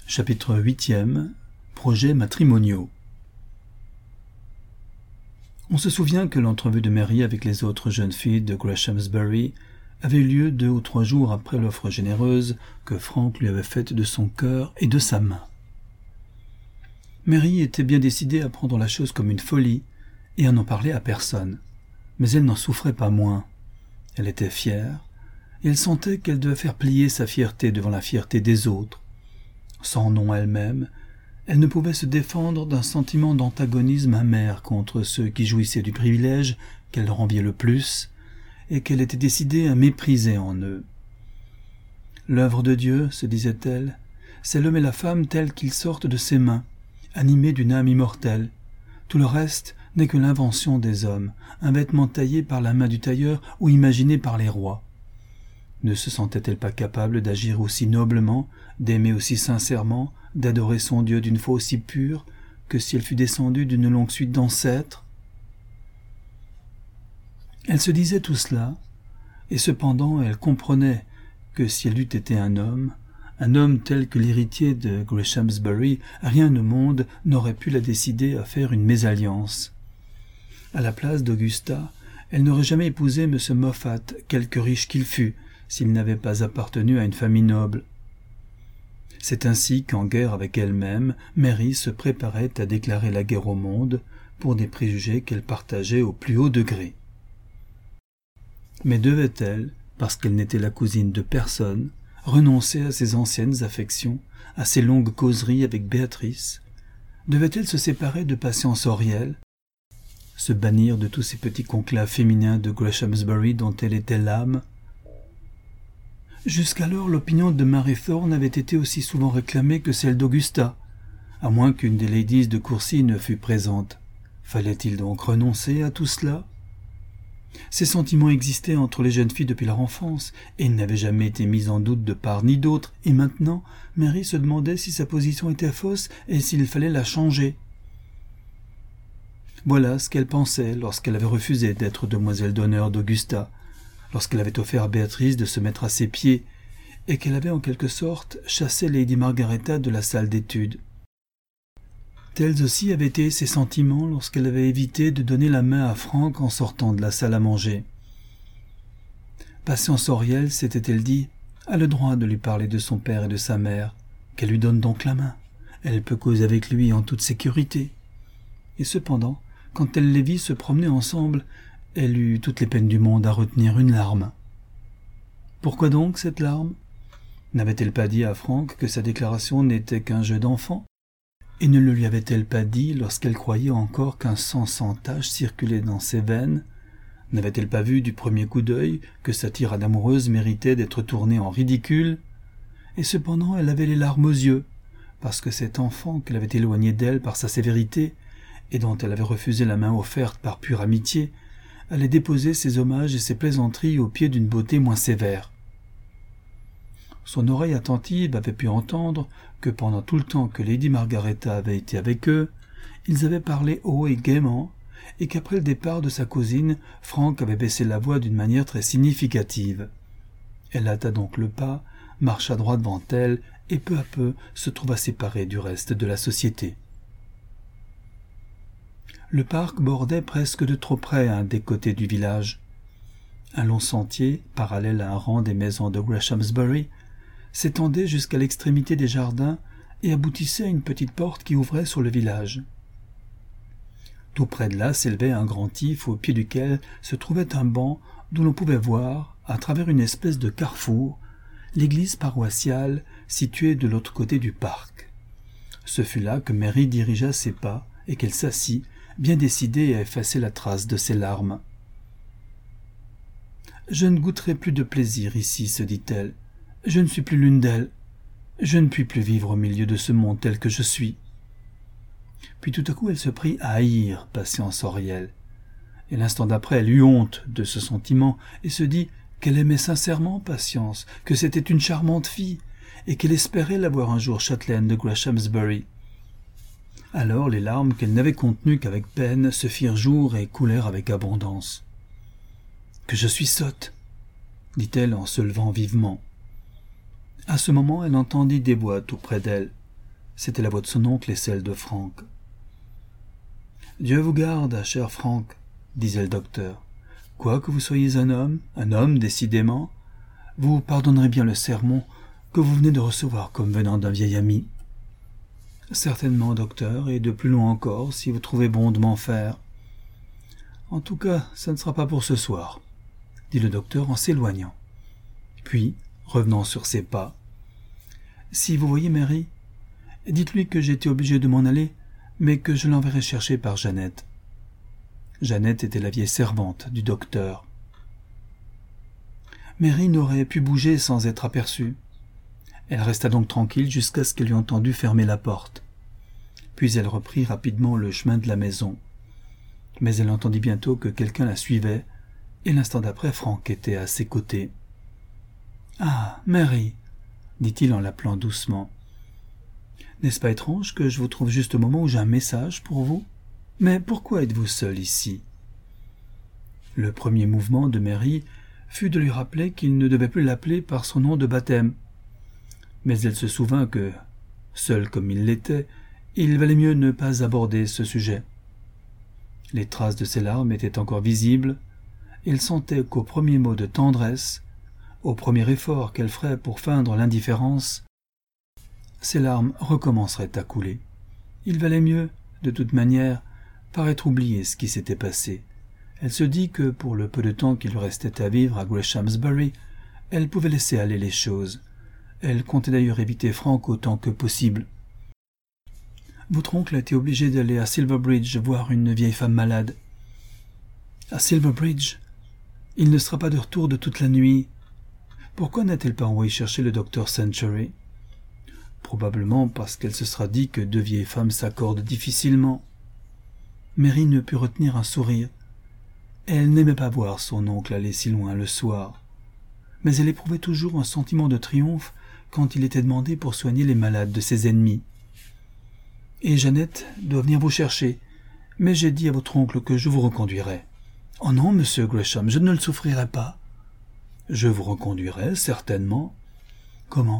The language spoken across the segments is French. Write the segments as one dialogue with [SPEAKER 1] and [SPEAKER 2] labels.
[SPEAKER 1] Chapitre 8e. Projets matrimoniaux. On se souvient que l'entrevue de Mary avec les autres jeunes filles de Greshamsbury avait eu lieu 2 ou 3 jours après l'offre généreuse que Frank lui avait faite de son cœur et de sa main. Mary était bien décidée à prendre la chose comme une folie et à n'en parler à personne, mais elle n'en souffrait pas moins. Elle était fière, et elle sentait qu'elle devait faire plier sa fierté devant la fierté des autres. Sans nom elle-même, elle ne pouvait se défendre d'un sentiment d'antagonisme amer contre ceux qui jouissaient du privilège qu'elle leur enviait le plus et qu'elle était décidée à mépriser en eux. L'œuvre de Dieu, se disait-elle, c'est l'homme et la femme tels qu'ils sortent de ses mains, animés d'une âme immortelle. Tout le reste n'est que l'invention des hommes, un vêtement taillé par la main du tailleur ou imaginé par les rois. Ne se sentait-elle pas capable d'agir aussi noblement, d'aimer aussi sincèrement, d'adorer son Dieu d'une foi aussi pure que si elle fût descendue d'une longue suite d'ancêtres? Elle se disait tout cela, et cependant elle comprenait que si elle eût été un homme tel que l'héritier de Greshamsbury, rien au monde n'aurait pu la décider à faire une mésalliance. À la place d'Augusta, elle n'aurait jamais épousé M. Moffat, quelque riche qu'il fût, s'il n'avait pas appartenu à une famille noble. C'est ainsi qu'en guerre avec elle-même, Mary se préparait à déclarer la guerre au monde pour des préjugés qu'elle partageait au plus haut degré. Mais devait-elle, parce qu'elle n'était la cousine de personne, renoncer à ses anciennes affections, à ses longues causeries avec Béatrice? Devait-elle se séparer de Patience Auriel, se bannir de tous ces petits conclaves féminins de Greshamsbury dont elle était l'âme? Jusqu'alors, l'opinion de Mary Thorne avait été aussi souvent réclamée que celle d'Augusta, à moins qu'une des ladies de Courcy ne fût présente. Fallait-il donc renoncer à tout cela? Ces sentiments existaient entre les jeunes filles depuis leur enfance, et n'avaient jamais été mis en doute de part ni d'autre, et maintenant, Mary se demandait si sa position était fausse et s'il fallait la changer. Voilà ce qu'elle pensait lorsqu'elle avait refusé d'être demoiselle d'honneur d'Augusta, lorsqu'elle avait offert à Béatrice de se mettre à ses pieds, et qu'elle avait en quelque sorte chassé Lady Margaretta de la salle d'études. Tels aussi avaient été ses sentiments lorsqu'elle avait évité de donner la main à Frank en sortant de la salle à manger. Patience Auriel, s'était-elle dit, a le droit de lui parler de son père et de sa mère, qu'elle lui donne donc la main. Elle peut causer avec lui en toute sécurité. Et cependant, quand elle les vit se promener ensemble, elle eut toutes les peines du monde à retenir une larme. Pourquoi donc cette larme? N'avait-elle pas dit à Frank que sa déclaration n'était qu'un jeu d'enfant? Et ne le lui avait-elle pas dit lorsqu'elle croyait encore qu'un sang sans tache circulait dans ses veines? N'avait-elle pas vu du premier coup d'œil que sa tirade amoureuse méritait d'être tournée en ridicule? Et cependant elle avait les larmes aux yeux, parce que cet enfant qu'elle avait éloigné d'elle par sa sévérité, et dont elle avait refusé la main offerte par pure amitié, allait déposer ses hommages et ses plaisanteries aux pieds d'une beauté moins sévère. Son oreille attentive avait pu entendre que pendant tout le temps que Lady Margaretta avait été avec eux, ils avaient parlé haut et gaiement, et qu'après le départ de sa cousine, Frank avait baissé la voix d'une manière très significative. Elle hâta donc le pas, marcha droit devant elle, et peu à peu se trouva séparée du reste de la société. Le parc bordait presque de trop près un des côtés du village. Un long sentier, parallèle à un rang des maisons de Greshamsbury, s'étendait jusqu'à l'extrémité des jardins et aboutissait à une petite porte qui ouvrait sur le village. Tout près de là s'élevait un grand if au pied duquel se trouvait un banc d'où l'on pouvait voir, à travers une espèce de carrefour, l'église paroissiale située de l'autre côté du parc. Ce fut là que Mary dirigea ses pas et qu'elle s'assit, bien décidée à effacer la trace de ses larmes. « Je ne goûterai plus de plaisir ici, se dit-elle. Je ne suis plus l'une d'elles. Je ne puis plus vivre au milieu de ce monde tel que je suis. » Puis tout à coup elle se prit à haïr Patience Auriel. Et l'instant d'après elle eut honte de ce sentiment et se dit qu'elle aimait sincèrement Patience, que c'était une charmante fille, et qu'elle espérait la voir un jour châtelaine de Greshamsbury. Alors les larmes qu'elle n'avait contenues qu'avec peine se firent jour et coulèrent avec abondance. « Que je suis sotte !» dit-elle en se levant vivement. À ce moment, elle entendit des voix tout près d'elle. C'était la voix de son oncle et celle de Frank. « Dieu vous garde, cher Frank, » disait le docteur. « Quoi que vous soyez un homme décidément, vous pardonnerez bien le sermon que vous venez de recevoir comme venant d'un vieil ami. »« Certainement, docteur, et de plus loin encore, si vous trouvez bon de m'en faire. »« En tout cas, ça ne sera pas pour ce soir, » dit le docteur en s'éloignant. Puis, revenant sur ses pas, « Si vous voyez Mary, dites-lui que j'ai été obligé de m'en aller, mais que je l'enverrai chercher par Jeannette. » Jeannette était la vieille servante du docteur. Mary n'aurait pu bouger sans être aperçue. Elle resta donc tranquille jusqu'à ce qu'elle eût entendu fermer la porte. Puis elle reprit rapidement le chemin de la maison. Mais elle entendit bientôt que quelqu'un la suivait, et l'instant d'après Frank était à ses côtés. « Ah, Mary !» dit-il en l'appelant doucement. « N'est-ce pas étrange que je vous trouve juste au moment où j'ai un message pour vous ? Mais pourquoi êtes-vous seule ici ?» Le premier mouvement de Mary fut de lui rappeler qu'il ne devait plus l'appeler par son nom de baptême. Mais elle se souvint que, seul comme il l'était, il valait mieux ne pas aborder ce sujet. Les traces de ses larmes étaient encore visibles, et elle sentait qu'au premier mot de tendresse, au premier effort qu'elle ferait pour feindre l'indifférence, ses larmes recommenceraient à couler. Il valait mieux, de toute manière, paraître oublier ce qui s'était passé. Elle se dit que, pour le peu de temps qu'il lui restait à vivre à Greshamsbury, elle pouvait laisser aller les choses. Elle comptait d'ailleurs éviter Frank autant que possible. « Votre oncle a été obligé d'aller à Silverbridge voir une vieille femme malade. »« À Silverbridge ? Il ne sera pas de retour de toute la nuit. Pourquoi n'a-t-elle pas envoyé chercher le docteur Century ? Probablement parce qu'elle se sera dit que deux vieilles femmes s'accordent difficilement. » Mary ne put retenir un sourire. Elle n'aimait pas voir son oncle aller si loin le soir, mais elle éprouvait toujours un sentiment de triomphe quand il était demandé pour soigner les malades de ses ennemis. « Et Jeannette doit venir vous chercher, mais j'ai dit à votre oncle que je vous reconduirai. »« Oh non, monsieur Gresham, je ne le souffrirai pas. »« Je vous reconduirai, certainement. »« Comment ?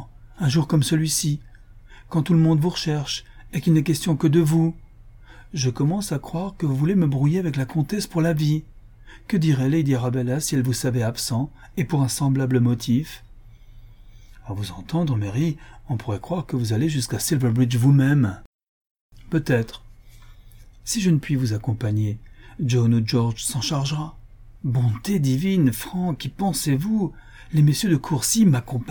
[SPEAKER 1] Un jour comme celui-ci, quand tout le monde vous recherche et qu'il n'est question que de vous. Je commence à croire que vous voulez me brouiller avec la comtesse pour la vie. Que dirait Lady Arabella si elle vous savait absent, et pour un semblable motif ? À vous entendre, Mary, on pourrait croire que vous allez jusqu'à Silverbridge vous-même. Peut-être. Si je ne puis vous accompagner, John ou George s'en chargera. Bonté divine, Frank, y pensez-vous ? Les messieurs de Courcy m'accompagner ?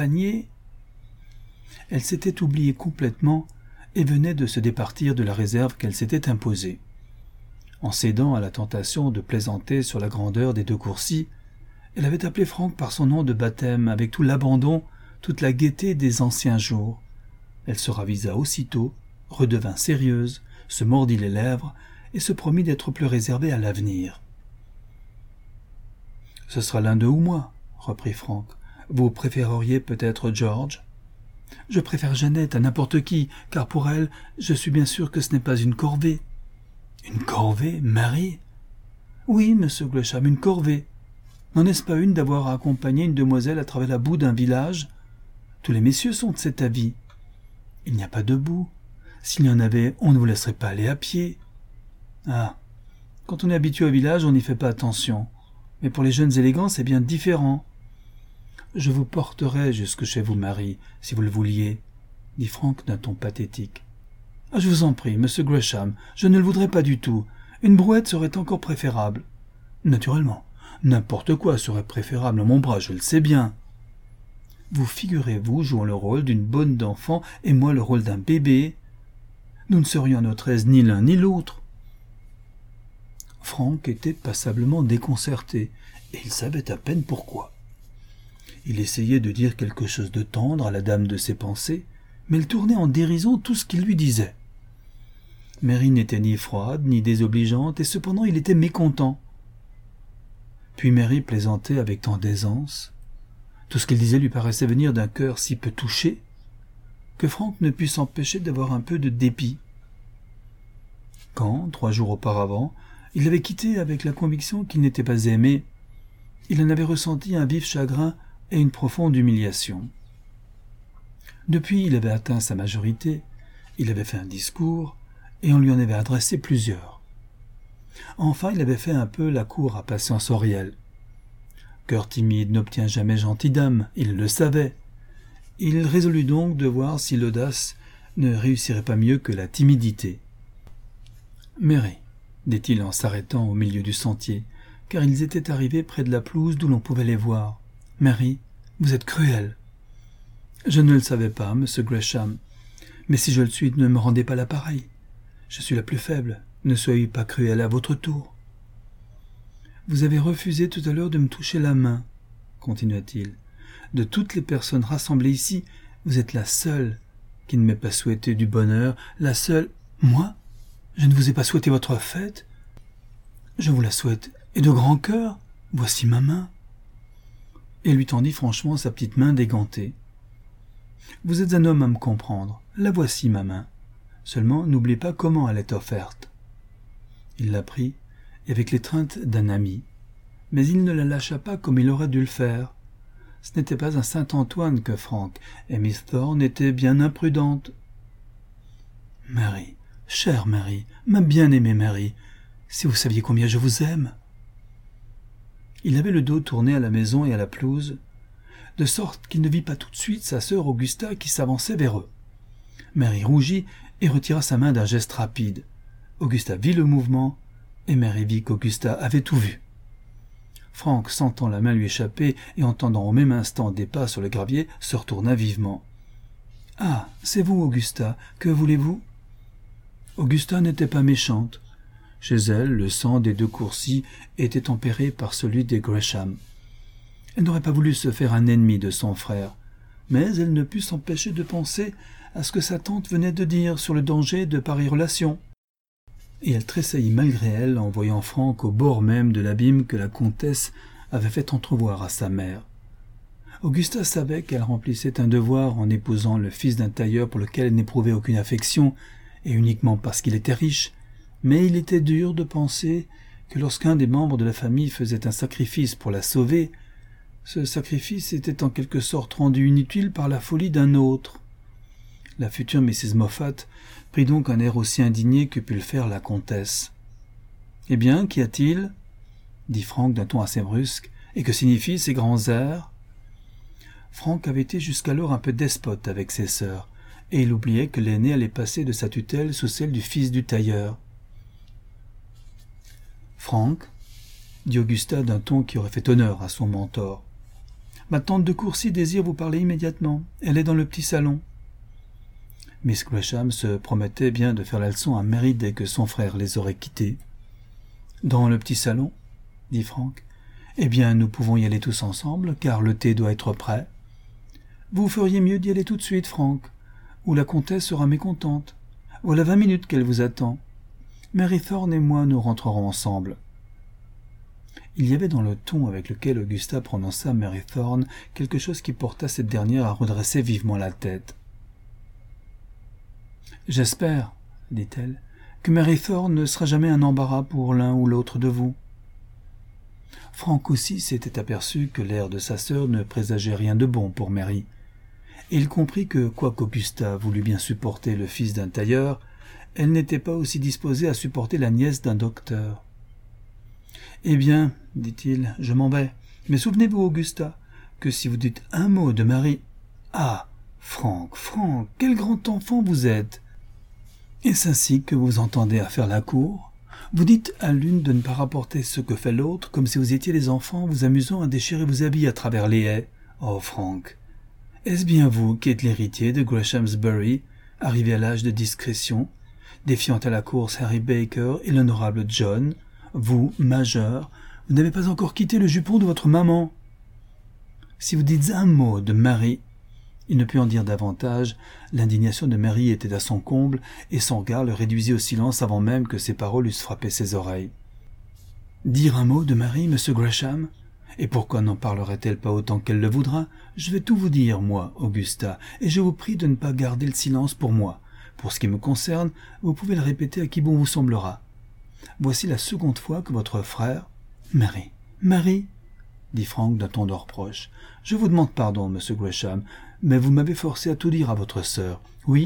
[SPEAKER 1] Elle s'était oubliée complètement et venait de se départir de la réserve qu'elle s'était imposée. En cédant à la tentation de plaisanter sur la grandeur des de Courcy, elle avait appelé Frank par son nom de baptême avec tout l'abandon, toute la gaieté des anciens jours. Elle se ravisa aussitôt, redevint sérieuse, se mordit les lèvres et se promit d'être plus réservée à l'avenir. « Ce sera l'un d'eux ou moi, » reprit Frank. « Vous préféreriez peut-être George ? » « Je préfère Jeannette à n'importe qui, car pour elle, je suis bien sûr que ce n'est pas une corvée. »« Une corvée, Mary ?»« Oui, monsieur Gresham, une corvée. N'en est-ce pas une d'avoir à accompagner une demoiselle à travers la boue d'un village ? Tous les messieurs sont de cet avis. Il n'y a pas de boue. S'il y en avait, on ne vous laisserait pas aller à pied. Ah, quand on est habitué au village, on n'y fait pas attention. Mais pour les jeunes élégants, c'est bien différent. » « Je vous porterai jusque chez vous, Mary, si vous le vouliez, » dit Frank d'un ton pathétique. « Ah, je vous en prie, monsieur Gresham, je ne le voudrais pas du tout. Une brouette serait encore préférable. »« Naturellement, n'importe quoi serait préférable à mon bras, je le sais bien. »« Vous figurez-vous jouant le rôle d'une bonne d'enfant et moi le rôle d'un bébé ? Nous ne serions à notre aise ni l'un ni l'autre. » Frank était passablement déconcerté, et il savait à peine pourquoi. Il essayait de dire quelque chose de tendre à la dame de ses pensées, mais elle tournait en dérision tout ce qu'il lui disait. Mary n'était ni froide, ni désobligeante, et cependant il était mécontent. Puis Mary plaisantait avec tant d'aisance. Tout ce qu'il disait lui paraissait venir d'un cœur si peu touché, que Frank ne put s'empêcher d'avoir un peu de dépit. Quand, 3 jours auparavant, il l'avait quittée avec la conviction qu'il n'était pas aimé, il en avait ressenti un vif chagrin et une profonde humiliation. Depuis, il avait atteint sa majorité, Il avait fait un discours, et on lui en avait adressé plusieurs. Enfin, il avait fait un peu la cour à patience Auriel. Cœur timide n'obtient jamais gentille dame, il le savait. Il résolut donc de voir si l'audace ne réussirait pas mieux que la timidité. « Mary, dit-il en s'arrêtant au milieu du sentier, car ils étaient arrivés près de la pelouse d'où l'on pouvait les voir. « Mary, vous êtes cruelle. »« Je ne le savais pas, monsieur Gresham. Mais si je le suis, ne me rendez pas l'appareil. Je suis la plus faible. Ne soyez pas cruelle à votre tour. »« Vous avez refusé tout à l'heure de me toucher la main, continua-t-il. De toutes les personnes rassemblées ici, vous êtes la seule qui ne m'ait pas souhaité du bonheur, la seule... Moi ? Je ne vous ai pas souhaité votre fête ? Je vous la souhaite, et de grand cœur. Voici ma main. Et lui tendit franchement sa petite main dégantée. Vous êtes un homme à me comprendre. La voici ma main. Seulement, n'oubliez pas comment elle est offerte. Il la prit, avec l'étreinte d'un ami, mais il ne la lâcha pas comme il aurait dû le faire. Ce n'était pas un Saint-Antoine que Frank, et Miss Thorne était bien imprudente. « Mary, chère Mary, ma bien-aimée Mary, si vous saviez combien je vous aime !» Il avait le dos tourné à la maison et à la pelouse, de sorte qu'il ne vit pas tout de suite sa sœur Augusta qui s'avançait vers eux. Mary rougit et retira sa main d'un geste rapide. Augusta vit le mouvement, et Mary vit qu'Augusta avait tout vu. Frank, sentant la main lui échapper et entendant au même instant des pas sur le gravier, se retourna vivement. « Ah, c'est vous, Augusta, que voulez-vous » Augusta n'était pas méchante. Chez elle, le sang des deux Courcy était tempéré par celui des Gresham. Elle n'aurait pas voulu se faire un ennemi de son frère, mais elle ne put s'empêcher de penser à ce que sa tante venait de dire sur le danger de pareilles relations. Et elle tressaillit malgré elle en voyant Frank au bord même de l'abîme que la comtesse avait fait entrevoir à sa mère. Augusta savait qu'elle remplissait un devoir en épousant le fils d'un tailleur pour lequel elle n'éprouvait aucune affection, et uniquement parce qu'il était riche, mais il était dur de penser que lorsqu'un des membres de la famille faisait un sacrifice pour la sauver, ce sacrifice était en quelque sorte rendu inutile par la folie d'un autre. La future Mrs. Moffat prit donc un air aussi indigné que put le faire la comtesse. « Eh bien, qu'y a-t-il » dit Frank d'un ton assez brusque. « Et que signifient ces grands airs » Frank avait été jusqu'alors un peu despote avec ses sœurs, et il oubliait que l'aîné allait passer de sa tutelle sous celle du fils du tailleur. « Frank, dit Augusta d'un ton qui aurait fait honneur à son mentor, « ma tante de Courcy désire vous parler immédiatement. Elle est dans le petit salon. » Miss Gresham se promettait bien de faire la leçon à Mary dès que son frère les aurait quittés. « Dans le petit salon » dit Frank. « Eh bien, nous pouvons y aller tous ensemble, car le thé doit être prêt. »« Vous feriez mieux d'y aller tout de suite, Frank, ou la comtesse sera mécontente. Voilà 20 minutes qu'elle vous attend. Mary Thorne et moi nous rentrerons ensemble. » Il y avait dans le ton avec lequel Augusta prononça Mary Thorne quelque chose qui porta cette dernière à redresser vivement la tête. « J'espère, dit-elle, que Mary Thorne ne sera jamais un embarras pour l'un ou l'autre de vous. » Frank aussi s'était aperçu que l'air de sa sœur ne présageait rien de bon pour Mary, et il comprit que, quoiqu'Augusta voulût bien supporter le fils d'un tailleur, elle n'était pas aussi disposée à supporter la nièce d'un docteur. « Eh bien, dit-il, je m'en vais, mais souvenez-vous, Augusta, que si vous dites un mot de Mary... »« Ah, Frank, quel grand enfant vous êtes ! Est-ce ainsi que vous entendez à faire la cour ? Vous dites à l'une de ne pas rapporter ce que fait l'autre, comme si vous étiez les enfants vous amusant à déchirer vos habits à travers les haies. Oh, Frank, est-ce bien vous qui êtes l'héritier de Greshamsbury, arrivé à l'âge de discrétion, défiant à la course Harry Baker et l'honorable John, vous, majeur, vous n'avez pas encore quitté le jupon de votre maman. Si vous dites un mot de Mary... » Il ne put en dire davantage, l'indignation de Mary était à son comble, et son regard le réduisit au silence avant même que ses paroles eussent frappé ses oreilles. « Dire un mot de Mary, monsieur Gresham ? Et pourquoi n'en parlerait-elle pas autant qu'elle le voudra ? Je vais tout vous dire, moi, Augusta, et je vous prie de ne pas garder le silence pour moi. Pour ce qui me concerne, vous pouvez le répéter à qui bon vous semblera. Voici la seconde fois que votre frère... »« Mary, dit Frank d'un ton de reproche. « Je vous demande pardon, monsieur Gresham, mais vous m'avez forcé à tout dire à votre sœur. Oui,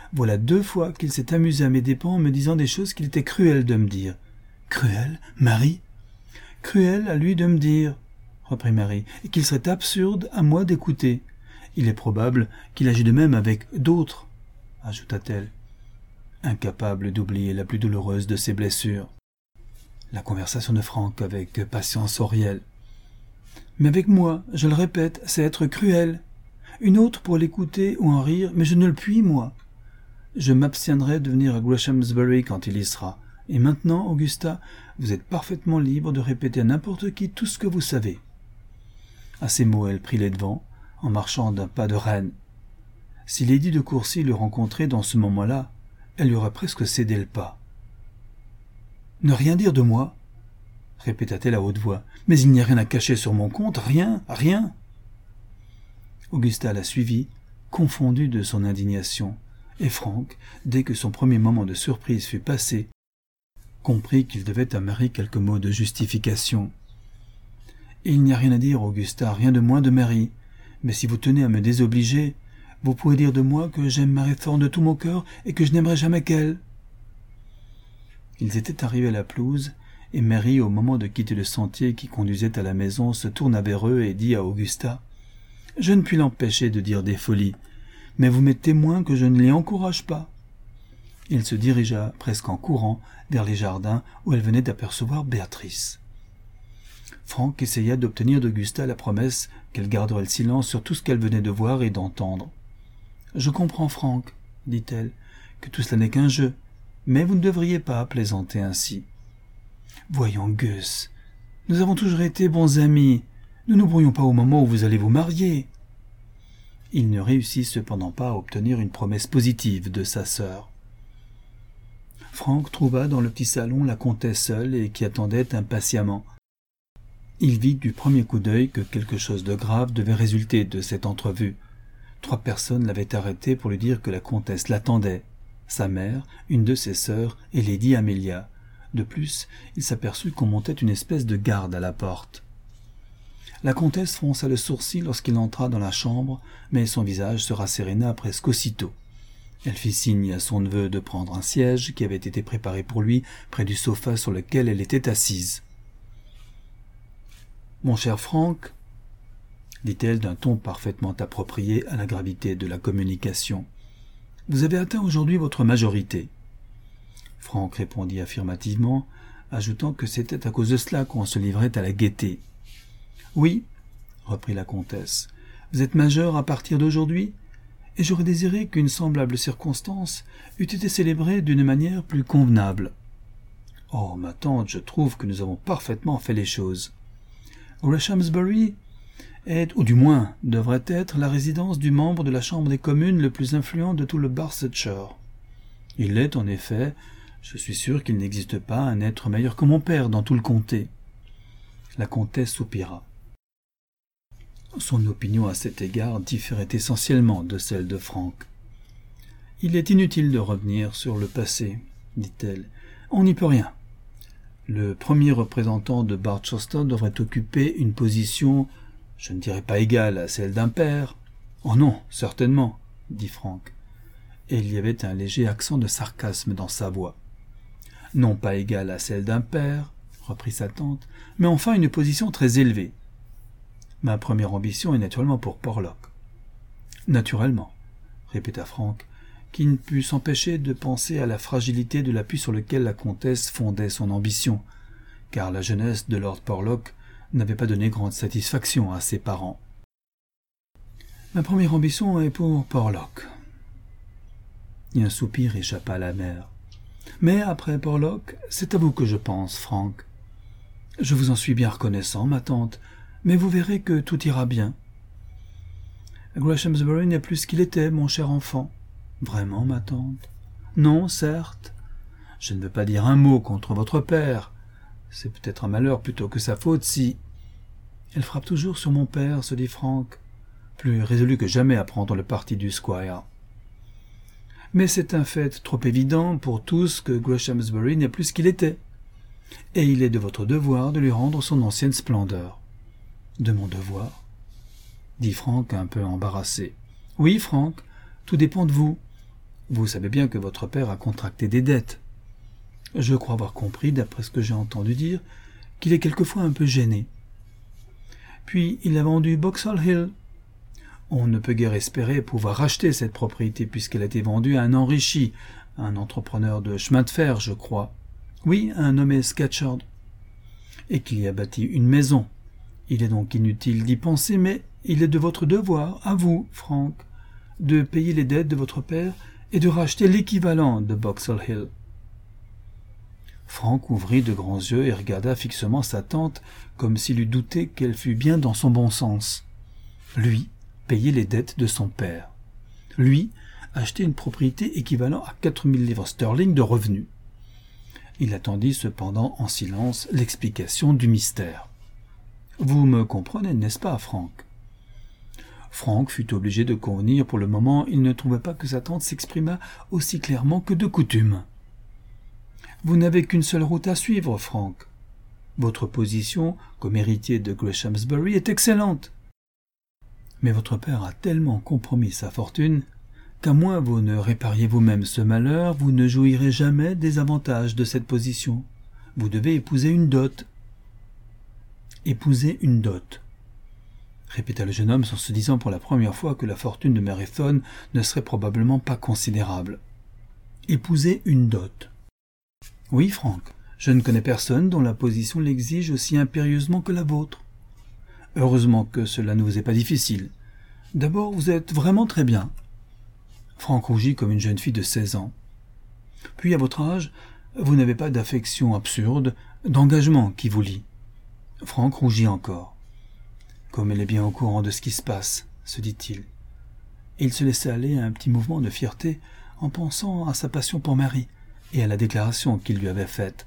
[SPEAKER 1] Voilà 2 fois qu'il s'est amusé à mes dépens en me disant des choses qu'il était cruel de me dire. »« Cruel, Marie ?»« Cruel à lui de me dire, reprit Marie, et qu'il serait absurde à moi d'écouter. Il est probable qu'il agit de même avec d'autres, ajouta-t-elle, incapable d'oublier la plus douloureuse de ses blessures. » La conversation de Franck avec Patience Auriel. « Mais avec moi, je le répète, c'est être cruel. Une autre pour l'écouter ou en rire, mais je ne le puis, moi. Je m'abstiendrai de venir à Greshamsbury quand il y sera. Et maintenant, Augusta, vous êtes parfaitement libre de répéter à n'importe qui tout ce que vous savez. » À ces mots, elle prit les devants, en marchant d'un pas de reine. Si Lady de Courcy le rencontrait dans ce moment-là, elle lui aurait presque cédé le pas. « Ne rien dire de moi ?» répéta-t-elle à haute voix. « Mais il n'y a rien à cacher sur mon compte, rien, rien !» Augusta la suivit, confondue de son indignation, et Franck, dès que son premier moment de surprise fut passé, comprit qu'il devait à Marie quelques mots de justification. « Il n'y a rien à dire, Augusta, rien de moins de Marie. Mais si vous tenez à me désobliger, vous pouvez dire de moi que j'aime Marie Thorne de tout mon cœur et que je n'aimerai jamais qu'elle. » Ils étaient arrivés à la pelouse, et Mary, au moment de quitter le sentier qui conduisait à la maison, se tourna vers eux et dit à Augusta : « Je ne puis l'empêcher de dire des folies, mais vous m'êtes témoin que je ne l'y encourage pas. » Il se dirigea, presque en courant, vers les jardins où elle venait d'apercevoir Béatrice. Franck essaya d'obtenir d'Augusta la promesse qu'elle garderait le silence sur tout ce qu'elle venait de voir et d'entendre. « Je comprends, Franck, dit-elle, que tout cela n'est qu'un jeu, mais vous ne devriez pas plaisanter ainsi. Voyons, Gus, nous avons toujours été bons amis, nous ne pourrions pas au moment où vous allez vous marier. » Il ne réussit cependant pas à obtenir une promesse positive de sa sœur. Franck trouva dans le petit salon la comtesse seule et qui attendait impatiemment. Il vit du premier coup d'œil que quelque chose de grave devait résulter de cette entrevue. 3 personnes l'avaient arrêté pour lui dire que la comtesse l'attendait, sa mère, une de ses sœurs et Lady Amelia. De plus, il s'aperçut qu'on montait une espèce de garde à la porte. La comtesse fronça le sourcil lorsqu'il entra dans la chambre, mais son visage se rasséréna presque aussitôt. Elle fit signe à son neveu de prendre un siège qui avait été préparé pour lui près du sofa sur lequel elle était assise. « Mon cher Franck, » dit-elle d'un ton parfaitement approprié à la gravité de la communication, « vous avez atteint aujourd'hui votre majorité. » Franck répondit affirmativement, ajoutant que c'était à cause de cela qu'on se livrait à la gaieté. « Oui, » reprit la comtesse, « vous êtes majeur à partir d'aujourd'hui, et j'aurais désiré qu'une semblable circonstance eût été célébrée d'une manière plus convenable. »« Oh, ma tante, je trouve que nous avons parfaitement fait les choses. Greshamsbury est, ou du moins devrait être, la résidence du membre de la Chambre des communes le plus influent de tout le Barsetshire. Il l'est, en effet. Je suis sûr qu'il n'existe pas un être meilleur que mon père dans tout le comté. » La comtesse soupira. Son opinion à cet égard différait essentiellement de celle de Franck. « Il est inutile de revenir sur le passé, dit-elle. On n'y peut rien. Le premier représentant de Barchester devrait occuper une position, je ne dirais pas égale à celle d'un père. »« Oh non, certainement, » dit Franck. Et il y avait un léger accent de sarcasme dans sa voix. « Non pas égale à celle d'un père, » reprit sa tante, « mais enfin une position très élevée. Ma première ambition est naturellement pour Porlock. »« Naturellement, » répéta Franck, qui ne put s'empêcher de penser à la fragilité de l'appui sur lequel la comtesse fondait son ambition, car la jeunesse de Lord Porlock n'avait pas donné grande satisfaction à ses parents. « Ma première ambition est pour Porlock. » Et un soupir échappa à la mère. « Mais après Porlock, c'est à vous que je pense, Franck. Je vous en suis bien reconnaissant, ma tante, mais vous verrez que tout ira bien. Greshamsbury n'est plus ce qu'il était, mon cher enfant. Vraiment, ma tante? Non, certes. Je ne veux pas dire un mot contre votre père. C'est peut-être un malheur plutôt que sa faute si... » « Elle frappe toujours sur mon père, se dit Franck, plus résolu que jamais à prendre le parti du squire. Mais c'est un fait trop évident pour tous que Greshamsbury n'est plus ce qu'il était, et il est de votre devoir de lui rendre son ancienne splendeur. »« De mon devoir ?» dit Franck un peu embarrassé. « Oui, Franck, tout dépend de vous. Vous savez bien que votre père a contracté des dettes. Je crois avoir compris, d'après ce que j'ai entendu dire, qu'il est quelquefois un peu gêné. Puis il a vendu Boxall Hill. On ne peut guère espérer pouvoir racheter cette propriété puisqu'elle a été vendue à un enrichi, un entrepreneur de chemin de fer, je crois. Oui, un nommé Scatcherd. Et qu'il y a bâti une maison. Il est donc inutile d'y penser, mais il est de votre devoir, à vous, Frank, de payer les dettes de votre père et de racheter l'équivalent de Boxall Hill. Frank ouvrit de grands yeux et regarda fixement sa tante comme s'il eût douté qu'elle fût bien dans son bon sens. Lui, payer les dettes de son père. Lui, acheter une propriété équivalent à 4000 livres sterling de revenus. Il attendit cependant en silence l'explication du mystère. « Vous me comprenez, n'est-ce pas, Frank ?» Frank fut obligé de convenir. Pour le moment, il ne trouvait pas que sa tante s'exprimât aussi clairement que de coutume. « Vous n'avez qu'une seule route à suivre, Frank. Votre position, comme héritier de Greshamsbury, est excellente. Mais votre père a tellement compromis sa fortune qu'à moins vous ne répariez vous-même ce malheur, vous ne jouirez jamais des avantages de cette position. Vous devez épouser une dot. » « Épouser une dot » répéta le jeune homme en se disant pour la première fois que la fortune de Marathon ne serait probablement pas considérable. « Épouser une dot. » « Oui, Frank, je ne connais personne dont la position l'exige aussi impérieusement que la vôtre. Heureusement que cela ne vous est pas difficile. D'abord, vous êtes vraiment très bien. » Frank rougit comme une jeune fille de 16 ans. « Puis, à votre âge, vous n'avez pas d'affection absurde, d'engagement qui vous lie. » Frank rougit encore. « Comme elle est bien au courant de ce qui se passe, » se dit-il. Et il se laissa aller à un petit mouvement de fierté en pensant à sa passion pour Mary et à la déclaration qu'il lui avait faite.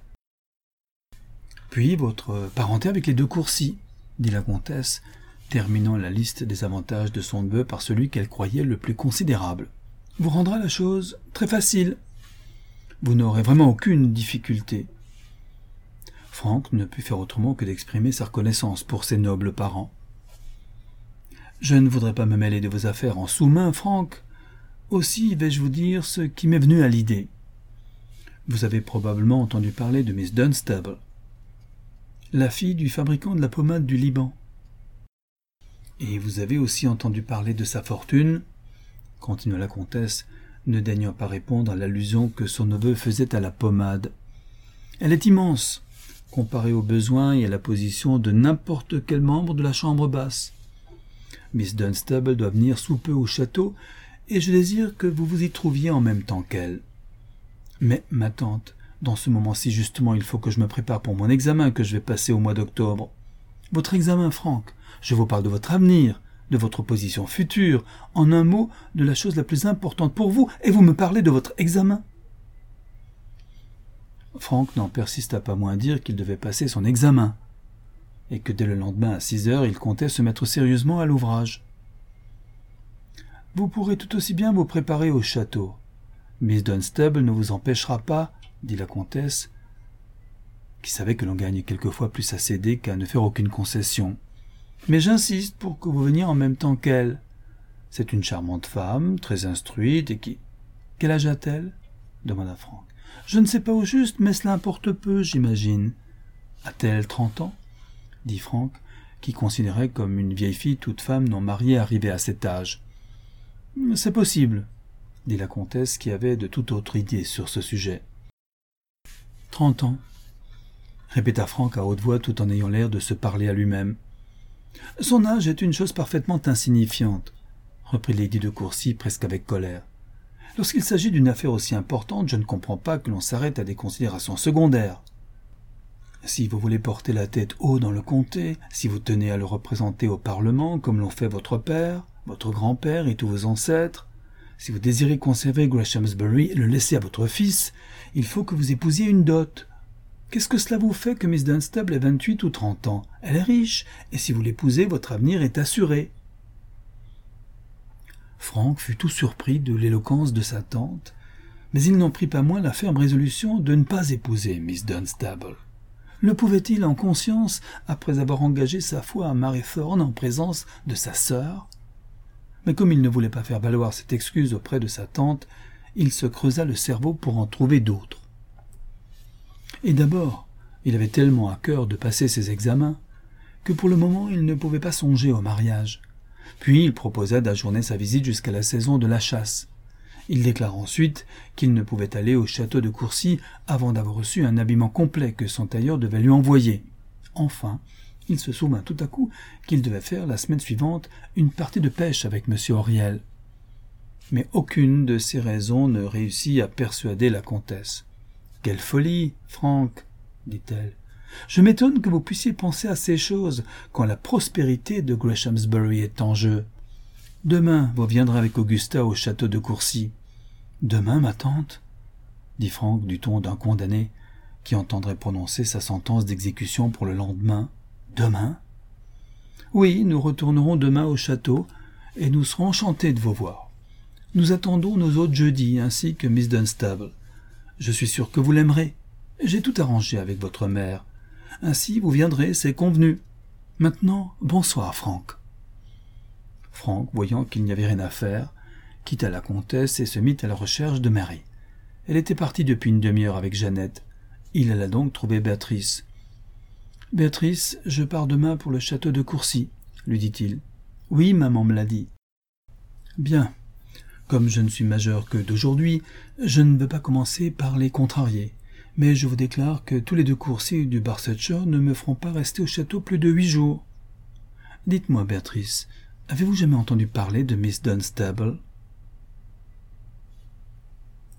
[SPEAKER 1] « Puis votre parenté avec les deux Courcy, » dit la comtesse, terminant la liste des avantages de son neveu par celui qu'elle croyait le plus considérable. « Vous rendra la chose très facile. Vous n'aurez vraiment aucune difficulté. » Frank ne put faire autrement que d'exprimer sa reconnaissance pour ses nobles parents. « Je ne voudrais pas me mêler de vos affaires en sous-main, Frank. Aussi vais-je vous dire ce qui m'est venu à l'idée. Vous avez probablement entendu parler de Miss Dunstable, la fille du fabricant de la pommade du Liban. Et vous avez aussi entendu parler de sa fortune, continua la comtesse, ne daignant pas répondre à l'allusion que son neveu faisait à la pommade. Elle est immense, comparée aux besoins et à la position de n'importe quel membre de la chambre basse. Miss Dunstable doit venir sous peu au château, et je désire que vous vous y trouviez en même temps qu'elle. Mais, ma tante, dans ce moment-ci justement, il faut que je me prépare pour mon examen que je vais passer au mois d'octobre. Votre examen, Frank, je vous parle de votre avenir, de votre position future, en un mot, de la chose la plus importante pour vous, et vous me parlez de votre examen. Frank n'en persista pas moins à dire qu'il devait passer son examen, et que dès le lendemain à 6 heures, il comptait se mettre sérieusement à l'ouvrage. « Vous pourrez tout aussi bien vous préparer au château. Miss Dunstable ne vous empêchera pas, » dit la comtesse, qui savait que l'on gagne quelquefois plus à céder qu'à ne faire aucune concession. « Mais j'insiste pour que vous veniez en même temps qu'elle. C'est une charmante femme, très instruite et qui... »« Quel âge a-t-elle » demanda Frank. « Je ne sais pas au juste, mais cela importe peu, j'imagine. »« A-t-elle 30 ans » dit Frank, qui considérait comme une vieille fille toute femme non mariée arrivée à cet âge. « C'est possible, » dit la comtesse, qui avait de toute autre idée sur ce sujet. « 30 ans, » répéta Frank à haute voix tout en ayant l'air de se parler à lui-même. « Son âge est une chose parfaitement insignifiante, » reprit Lady de Courcy presque avec colère. « Lorsqu'il s'agit d'une affaire aussi importante, je ne comprends pas que l'on s'arrête à des considérations secondaires. Si vous voulez porter la tête haut dans le comté, si vous tenez à le représenter au Parlement, comme l'ont fait votre père, votre grand-père et tous vos ancêtres, si vous désirez conserver Greshamsbury et le laisser à votre fils, il faut que vous épousiez une dot. Qu'est-ce que cela vous fait que Miss Dunstable ait 28 ou 30 ans? Elle est riche, et si vous l'épousez, votre avenir est assuré. » Frank fut tout surpris de l'éloquence de sa tante, mais il n'en prit pas moins la ferme résolution de ne pas épouser Miss Dunstable. Le pouvait-il en conscience, après avoir engagé sa foi à Marathon en présence de sa sœur? Mais comme il ne voulait pas faire valoir cette excuse auprès de sa tante, il se creusa le cerveau pour en trouver d'autres. Et d'abord, il avait tellement à cœur de passer ses examens que pour le moment il ne pouvait pas songer au mariage. Puis il proposa d'ajourner sa visite jusqu'à la saison de la chasse. Il déclara ensuite qu'il ne pouvait aller au château de Courcy avant d'avoir reçu un habillement complet que son tailleur devait lui envoyer. Enfin, il se souvint tout à coup qu'il devait faire la semaine suivante une partie de pêche avec M. Auriel. Mais aucune de ces raisons ne réussit à persuader la comtesse. « Quelle folie, Franck !» dit-elle. « Je m'étonne que vous puissiez penser à ces choses quand la prospérité de Greshamsbury est en jeu. Demain, vous viendrez avec Augusta au château de Courcy. »« Demain, ma tante ?» dit Franck du ton d'un condamné qui entendrait prononcer sa sentence d'exécution pour le lendemain. « Demain ?»« Oui, nous retournerons demain au château et nous serons enchantés de vous voir. Nous attendons nos hôtes jeudi ainsi que Miss Dunstable. Je suis sûr que vous l'aimerez. J'ai tout arrangé avec votre mère. Ainsi vous viendrez, c'est convenu. Maintenant, bonsoir, Franck. » Franck, voyant qu'il n'y avait rien à faire, quitta la comtesse et se mit à la recherche de Mary. Elle était partie depuis une demi-heure avec Jeannette. Il alla donc trouver Béatrice. « Béatrice, je pars demain pour le château de Courcy, » lui dit-il. « Oui, maman me l'a dit. »« Bien. Comme je ne suis majeur que d'aujourd'hui, je ne veux pas commencer par les contrarier. Mais je vous déclare que tous les de Courcy et du Barsetshire ne me feront pas rester au château plus de 8 jours. Dites-moi, Béatrice, avez-vous jamais entendu parler de Miss Dunstable ?